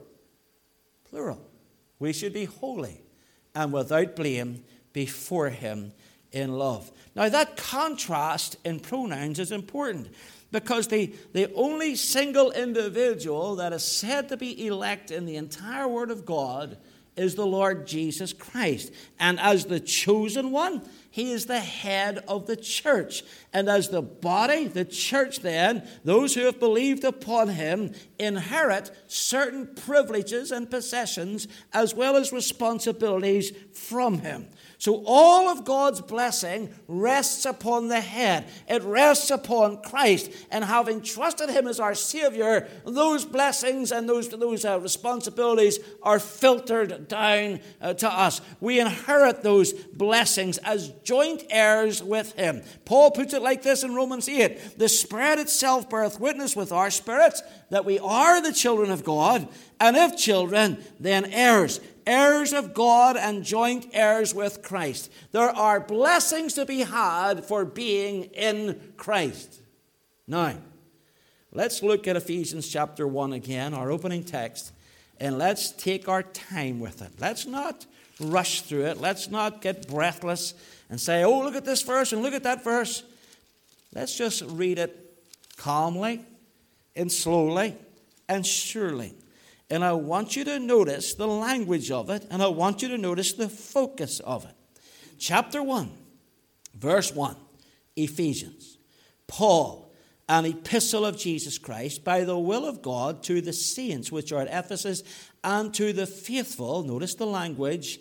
Plural. We should be holy and without blame before him in love. Now that contrast in pronouns is important because the, the only single individual that is said to be elect in the entire Word of God is the Lord Jesus Christ. And as the chosen one, he is the head of the church. And as the body, the church then, those who have believed upon him inherit certain privileges and possessions as well as responsibilities from him. So all of God's blessing rests upon the head. It rests upon Christ. And having trusted him as our Savior, those blessings and those, those uh, responsibilities are filtered down uh, to us. We inherit those blessings as joint heirs with him. Paul puts it like this in Romans eight. The Spirit itself beareth witness with our spirits that we are the children of God, and if children, then heirs. Heirs of God and joint heirs with Christ. There are blessings to be had for being in Christ. Now, let's look at Ephesians chapter one again, our opening text, and let's take our time with it. Let's not rush through it. Let's not get breathless and say, oh, look at this verse and look at that verse. Let's just read it calmly and slowly and surely. And I want you to notice the language of it, and I want you to notice the focus of it. Chapter one, verse one, Ephesians. Paul, an epistle of Jesus Christ, by the will of God, to the saints which are at Ephesus, and to the faithful, notice the language,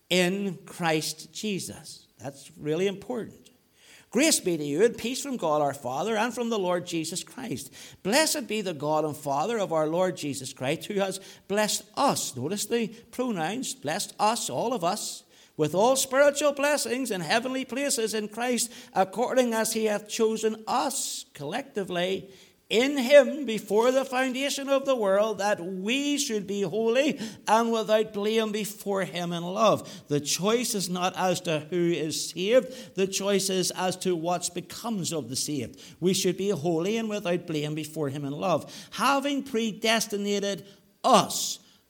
in Christ Jesus. That's really important. Grace be to you and peace from God our Father and from the Lord Jesus Christ. Blessed be the God and Father of our Lord Jesus Christ, who has blessed us. Notice the pronouns, blessed us, all of us, with all spiritual blessings in heavenly places in Christ, according as he hath chosen us collectively in him before the foundation of the world, that we should be holy and without blame before him in love. The choice is not as to who is saved. The choice is as to what becomes of the saved. We should be holy and without blame before him in love, having predestinated us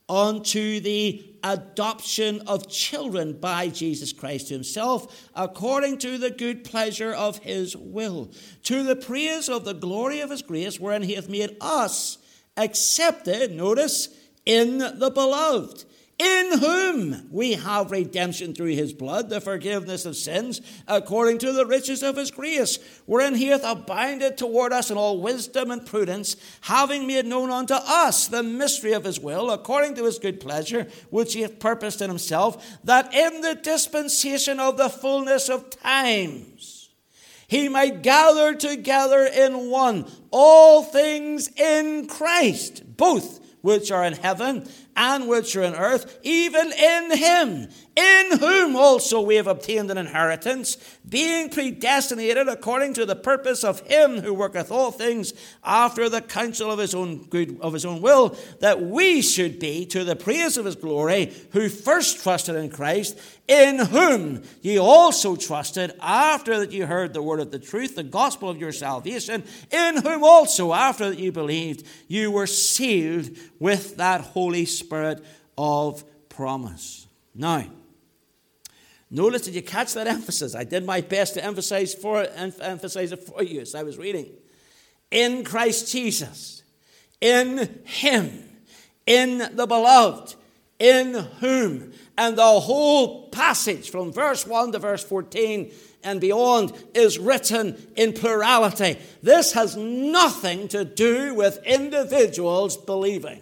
unto the adoption of children by Jesus Christ himself, according to the good pleasure of his will, to the praise of the glory of his grace, wherein he hath made us accepted, notice, in the beloved, in whom we have redemption through his blood, the forgiveness of sins, according to the riches of his grace, wherein he hath abounded toward us in all wisdom and prudence, having made known unto us the mystery of his will, according to his good pleasure, which he hath purposed in himself, that in the dispensation of the fullness of times he might gather together in one all things in Christ, both which are in heaven and which are in earth, even in him, in whom also we have obtained an inheritance, being predestinated according to the purpose of him who worketh all things after the counsel of his own good of his own will, that we should be to the praise of his glory, who first trusted in Christ, in whom ye also trusted, after that ye heard the word of the truth, the gospel of your salvation, in whom also, after that ye believed, you were sealed with that Holy Spirit of promise. Now, notice, did you catch that emphasis? I did my best to emphasize for emphasize it for you as I was reading. In Christ Jesus, in him, in the beloved, in whom. And the whole passage from verse one to verse fourteen and beyond is written in plurality. This has nothing to do with individuals believing.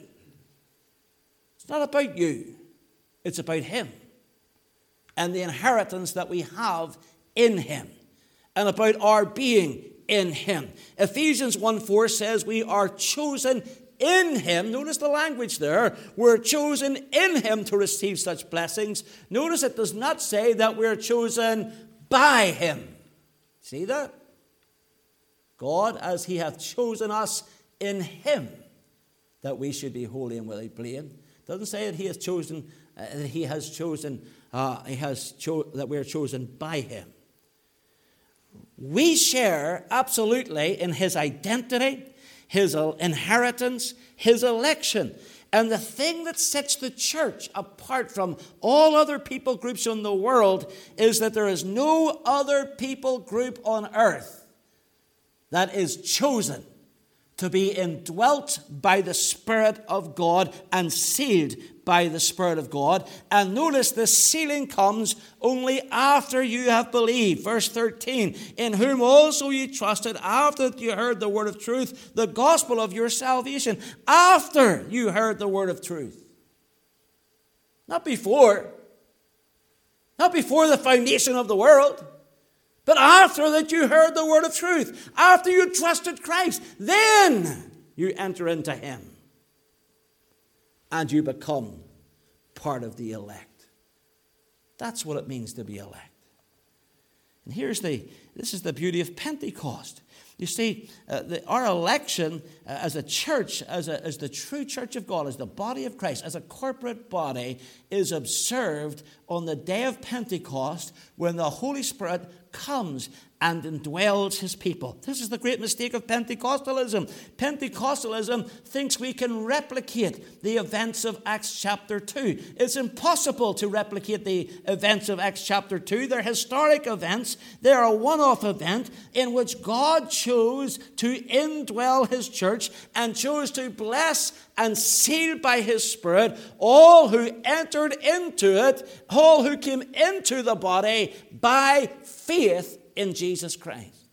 It's not about you. It's about him and the inheritance that we have in him, and about our being in him. Ephesians one four says we are chosen in him. Notice the language there. We're chosen in him to receive such blessings. Notice it does not say that we're chosen by him. See that? God, as he hath chosen us in him, that we should be holy and without blame. Doesn't say that he has chosen, uh, that he has chosen, uh, he has cho- that we are chosen by him. We share absolutely in his identity, his inheritance, his election. And the thing that sets the church apart from all other people groups in the world is that there is no other people group on earth that is chosen to be indwelt by the Spirit of God and sealed by the Spirit of God. And notice the sealing comes only after you have believed. Verse thirteen, in whom also ye trusted after that you heard the word of truth, the gospel of your salvation. After you heard the word of truth. Not before. Not before the foundation of the world. But after that you heard the word of truth, after you trusted Christ, then you enter into him. And you become part of the elect. That's what it means to be elect. And here's the, this is the beauty of Pentecost. You see, uh, the, our election uh, as a church, as, a, as the true church of God, as the body of Christ, as a corporate body, is observed on the day of Pentecost when the Holy Spirit comes and indwells his people. This is the great mistake of Pentecostalism. Pentecostalism thinks we can replicate the events of Acts chapter two. It's impossible to replicate the events of Acts chapter two. They're historic events. They're a one-off event in which God chose to indwell his church and chose to bless and seal by his Spirit all who entered into it, all who came into the body by faith in Jesus Christ.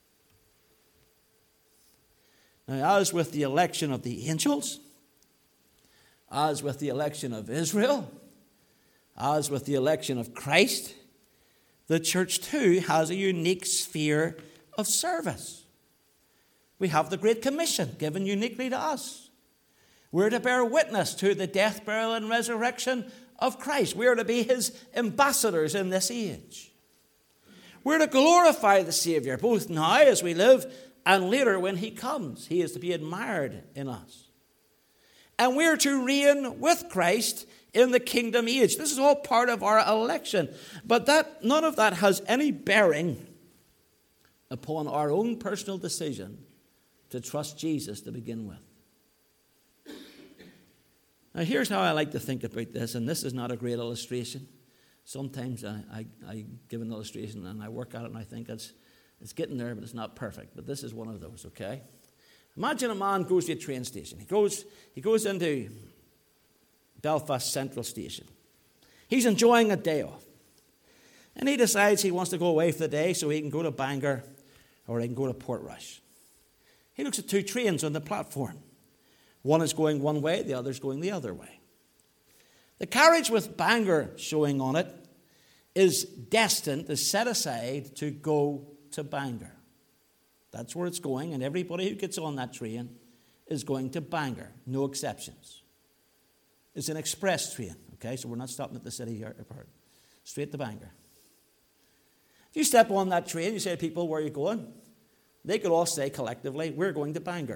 Now, as with the election of the angels, as with the election of Israel, as with the election of Christ, the church too has a unique sphere of service. We have the Great Commission given uniquely to us. We're to bear witness to the death, burial, and resurrection of Christ. We're to be his ambassadors in this age. We're to glorify the Savior, both now as we live and later when he comes. He is to be admired in us. And we're to reign with Christ in the kingdom age. This is all part of our election. But that none of that has any bearing upon our own personal decision to trust Jesus to begin with. Now, here's how I like to think about this, and this is not a great illustration. Sometimes I, I, I give an illustration and I work at it and I think it's, it's getting there, but it's not perfect. But this is one of those, okay? Imagine a man goes to a train station. He goes, he goes into Belfast Central Station. He's enjoying a day off. And he decides he wants to go away for the day so he can go to Bangor or he can go to Portrush. He looks at two trains on the platform. One is going one way, the other is going the other way. The carriage with Bangor showing on it is destined, is set aside to go to Bangor. That's where it's going, and everybody who gets on that train is going to Bangor, no exceptions. It's an express train, okay, so we're not stopping at the city airport. Straight to Bangor. If you step on that train, you say to people, where are you going? They could all say collectively, we're going to Bangor.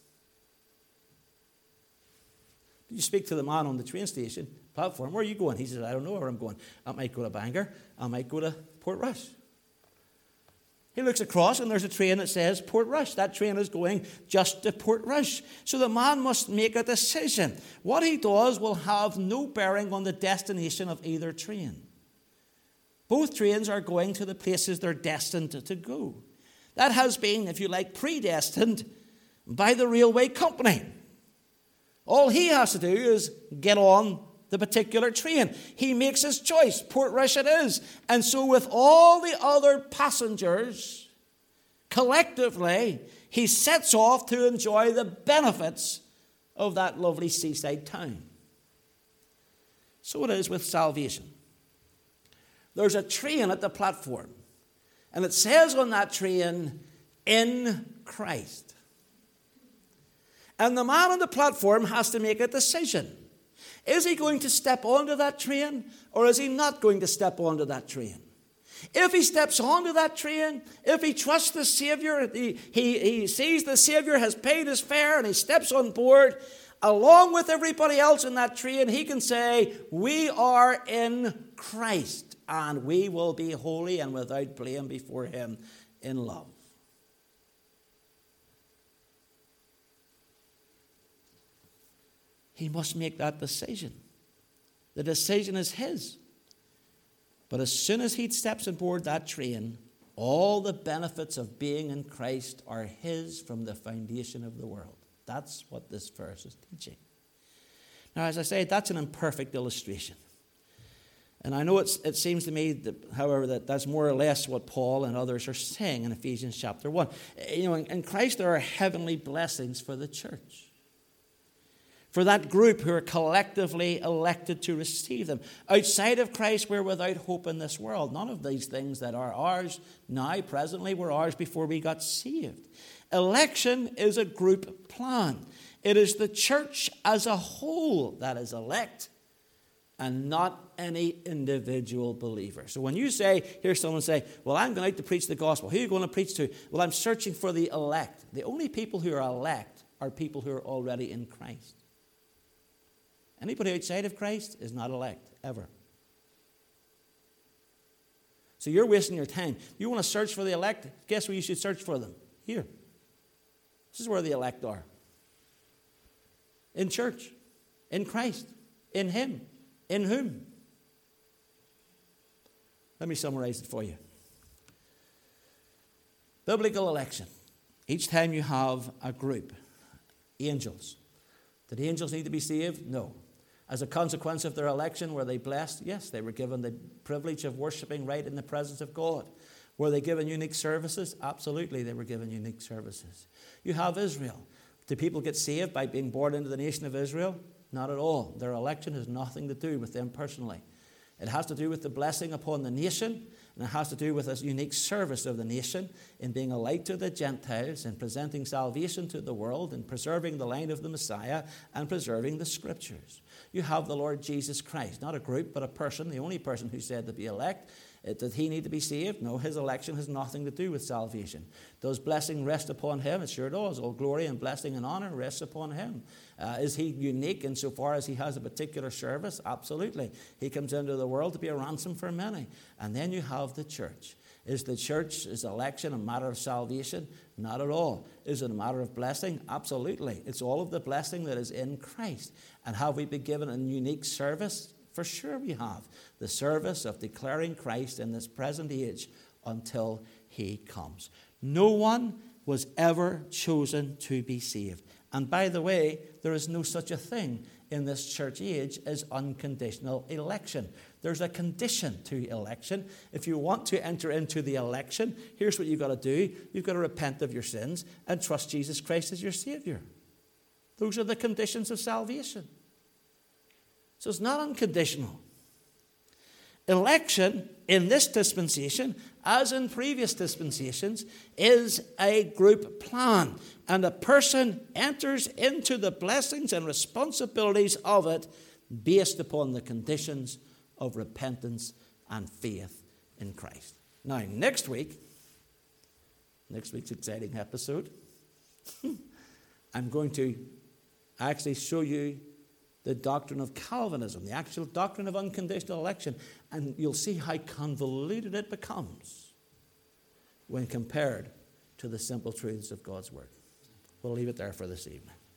You speak to the man on the train station platform, where are you going? He says, I don't know where I'm going. I might go to Bangor. I might go to Portrush. He looks across and there's a train that says Portrush. That train is going just to Portrush. So the man must make a decision. What he does will have no bearing on the destination of either train. Both trains are going to the places they're destined to go. That has been, if you like, predestined by the railway company. All he has to do is get on the particular train. He makes his choice. Portrush it is. And so with all the other passengers, collectively, he sets off to enjoy the benefits of that lovely seaside town. So it is with salvation. There's a train at the platform, and it says on that train, in Christ. And the man on the platform has to make a decision. Is he going to step onto that train, or is he not going to step onto that train? If he steps onto that train, if he trusts the Savior, he, he, he sees the Savior has paid his fare and he steps on board, along with everybody else in that train, he can say, we are in Christ, and we will be holy and without blame before him in love. He must make that decision. The decision is his. But as soon as he steps on board that train, all the benefits of being in Christ are his from the foundation of the world. That's what this verse is teaching. Now, as I say, that's an imperfect illustration. And I know it's, it seems to me, that, however, that that's more or less what Paul and others are saying in Ephesians chapter one. You know, in, in Christ there are heavenly blessings for the church. For that group who are collectively elected to receive them. Outside of Christ, we're without hope in this world. None of these things that are ours now, presently, were ours before we got saved. Election is a group plan. It is the church as a whole that is elect, and not any individual believer. So when you say, hear someone say, well, I'm going out to preach the gospel. Who are you going to preach to? Well, I'm searching for the elect. The only people who are elect are people who are already in Christ. Anybody outside of Christ is not elect, ever. So you're wasting your time. You want to search for the elect? Guess where you should search for them? Here. This is where the elect are. In church. In Christ. In Him. In whom? Let me summarize it for you. Biblical election. Each time you have a group. Angels. Did the angels need to be saved? No. As a consequence of their election, were they blessed? Yes, they were given the privilege of worshiping right in the presence of God. Were they given unique services? Absolutely, they were given unique services. You have Israel. Do people get saved by being born into the nation of Israel? Not at all. Their election has nothing to do with them personally. It has to do with the blessing upon the nation, and it has to do with a unique service of the nation in being a light to the Gentiles and presenting salvation to the world and preserving the line of the Messiah and preserving the Scriptures. You have the Lord Jesus Christ, not a group, but a person, the only person who said to be elect. Did he need to be saved? No, his election has nothing to do with salvation. Does blessing rest upon him? It sure does. All glory and blessing and honor rests upon him. Uh, is he unique insofar as he has a particular service? Absolutely. He comes into the world to be a ransom for many. And then you have the church. Is the church, is election a matter of salvation? Not at all. Is it a matter of blessing? Absolutely. It's all of the blessing that is in Christ. And have we been given a unique service? For sure we have. The service of declaring Christ in this present age until he comes. No one was ever chosen to be saved. And by the way, there is no such a thing in this church age as unconditional election. There's a condition to election. If you want to enter into the election, here's what you've got to do. You've got to repent of your sins and trust Jesus Christ as your Savior. Those are the conditions of salvation. So it's not unconditional. Election in this dispensation, as in previous dispensations, is a group plan. And a person enters into the blessings and responsibilities of it based upon the conditions of repentance and faith in Christ. Now, next week, next week's exciting episode, I'm going to actually show you the doctrine of Calvinism, the actual doctrine of unconditional election. And you'll see how convoluted it becomes when compared to the simple truths of God's Word. We'll leave it there for this evening.